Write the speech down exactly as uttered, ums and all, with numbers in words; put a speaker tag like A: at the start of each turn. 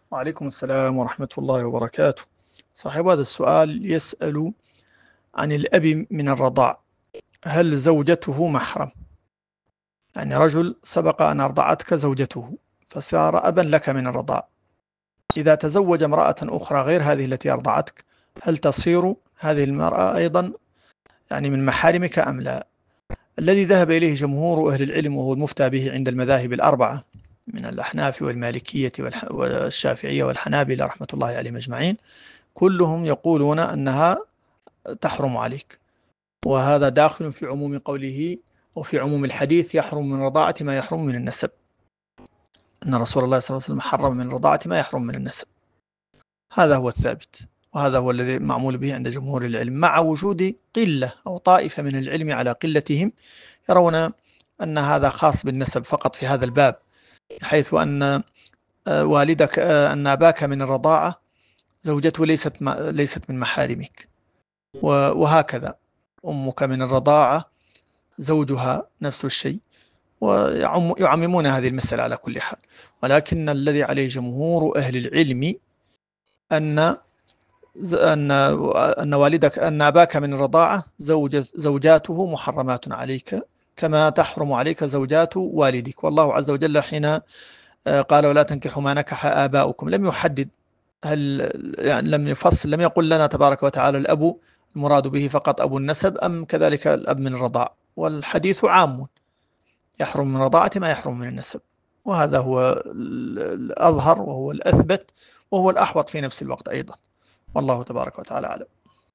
A: وعليكم السلام ورحمة الله وبركاته. صاحب هذا السؤال يسأل عن الأب من الرضاع، هل زوجته محرم؟ يعني رجل سبق أن أرضعتك زوجته فصار أبا لك من الرضاع، إذا تزوج امرأة أخرى غير هذه التي أرضعتك هل تصير هذه المرأة أيضا يعني من محارمك أم لا؟ الذي ذهب إليه جمهور أهل العلم وهو المفتى به عند المذاهب الأربعة من الأحناف والمالكية والشافعية والحنابلة رحمة الله عليهم أجمعين، كلهم يقولون أنها تحرم عليك، وهذا داخل في عموم قوله وفي عموم الحديث يحرم من رضاعة ما يحرم من النسب، أن رسول الله صلى الله عليه وسلم حرم من رضاعة ما يحرم من النسب. هذا هو الثابت، وهذا هو الذي معمول به عند جمهور العلم، مع وجود قلة أو طائفة من العلم على قلتهم يرون أن هذا خاص بالنسب فقط في هذا الباب، حيث أن والدك أن أباك من الرضاعة زوجته ليست ليست من محارمك، وهكذا أمك من الرضاعة زوجها نفس الشيء، ويعممون هذه المسألة على كل حال. ولكن الذي عليه جمهور أهل العلم أن أن أن والدك أن أباك من الرضاعة زوج زوجاته محرمات عليك كما تحرم عليك زوجات والدك، والله عز وجل حين قال ولا تنكحوا ما نكح آباؤكم لم يحدد، هل يعني لم يفصل، لم يقل لنا تبارك وتعالى الأب المراد به فقط أبو النسب أم كذلك الأب من الرضاع، والحديث عام يحرم من رضاعة ما يحرم من النسب، وهذا هو الأظهر وهو الأثبت وهو الأحوط في نفس الوقت أيضا، والله تبارك وتعالى أعلم.